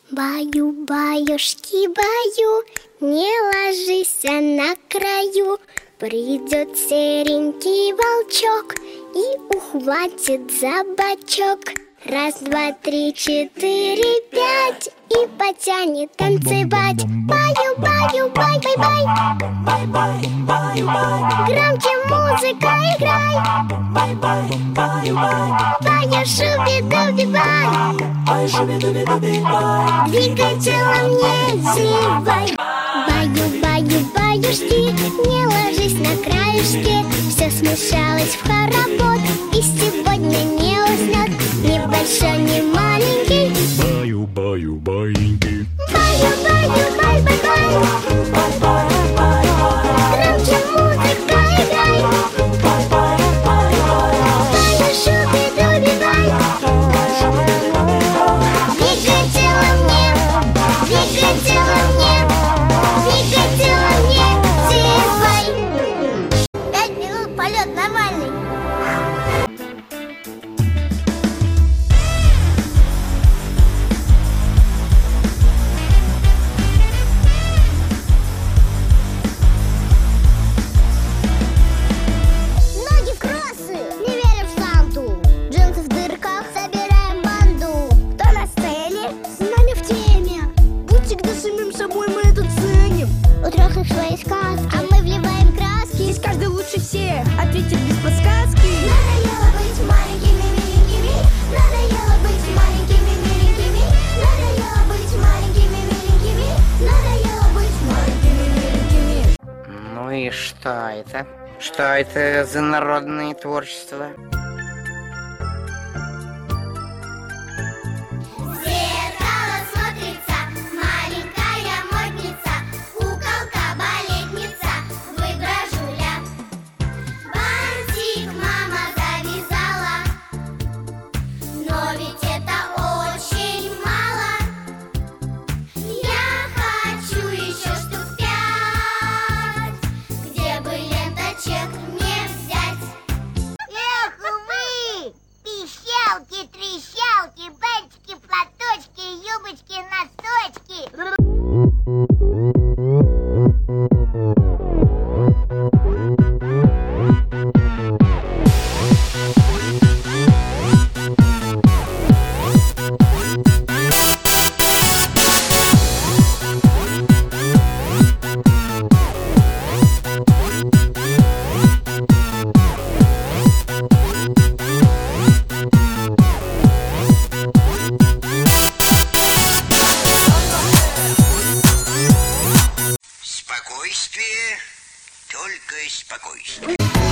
Баю-баюшки, баю, не ложись на краю. Придет серенький волчок и ухватит за бочок. Раз, два, три, четыре, пять, и потянет танцевать. Баю, баю, бай, бай, бай. Бай-бай, баю-бай. Громче музыка играй. Бай-бай, баю-бай. Баю, шуби-дуби-бай. Бай, шуби-дуби-дуби-бай. Двигай телом, не зевай. Баю, баю, баюшки, не ложись на краешке. Все смешалось в хоровод, и сегодня не уснет ни большой, ни маленький. Баю, баю, баиньки. Баю, баю, бай, бай, бай. Бай, бай, бай, бай. Громче музыка играй. Бай, бай, бай, бай. Баю, шуби-дуби-бай. Двигай телом, не, двигай телом, не, двигай телом, не зевай. 5 минут, полет нормальный. Ноги в кроссы, не верим в Санту. Джинсы в дырках, собираем банду. Кто на сцене? С нами в теме. Будь всегда самим собой, мы это ценим. У трех их свои сказки, а мы вливаем краски. Здесь каждый лучше всех, ответит без подсказки. Надоело быть маленькими, миленькими. Надоело быть маленькими, миленькими. Надоело быть маленькими, миленькими. Надоело быть маленькими, миленькими. Ну и что это? Что это за народное творчество? В зеркало смотрится маленькая модница, куколка-балетница, выброжуля. Бантик мама завязала, но ведь это очень мало. Я хочу еще штук 5, где бы ленточек мне взять. Эх вы, пищалки, трещалки, бантики, платочки, юбочки, носочки. Спокойствие, только спокойствие.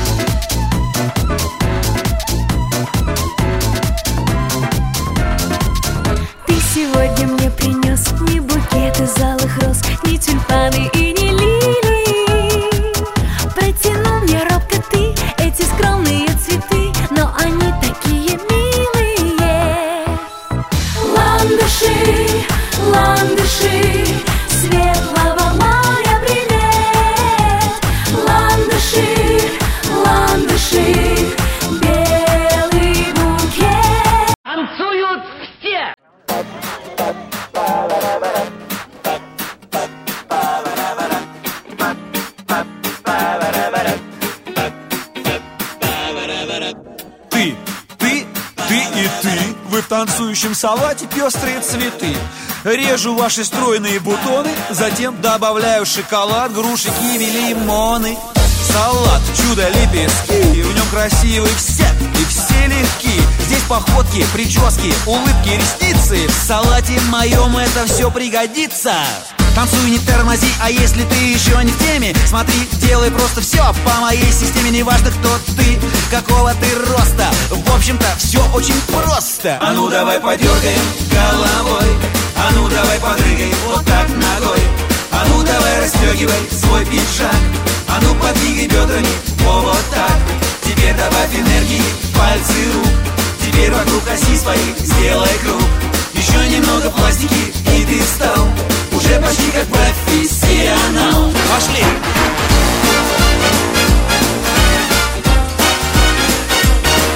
Ты сегодня мне принес не букет из алых роз, не тюльпаны и не лилии. Протянул мне робко ты эти скромные цветы, но они такие милые. Ландыши, ландыши, светлого моря привет. Ландыши, ландыши, белый букет. Танцуют все! Ты и ты, вы в танцующем салате пестрые цветы. Режу ваши стройные бутоны, затем добавляю шоколад, груши, киви, лимоны. Салат, чудо, лепестки, в нем красивый все, и все легки. Здесь походки, прически, улыбки, ресницы. В салате моем это все пригодится. Танцуй, не тормози, а если ты еще не в теме, смотри, делай просто все по моей системе. Неважно, кто ты, какого ты роста, в общем-то, все очень просто. А ну давай подергаем головой, а ну давай подрыгаем вот так ногой. А ну давай расстегивай свой пиджак, а ну подвигай бедрами, вот так. Теперь добавь энергии, пальцы рук. Теперь вокруг оси своей сделай круг. Еще немного пластики, и ты стал уже почти как профессионал. Пошли!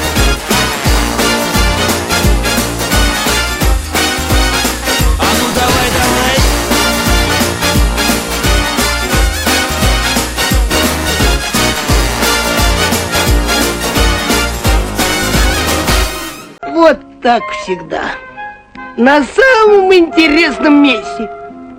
А ну давай так всегда. На самом интересном месте.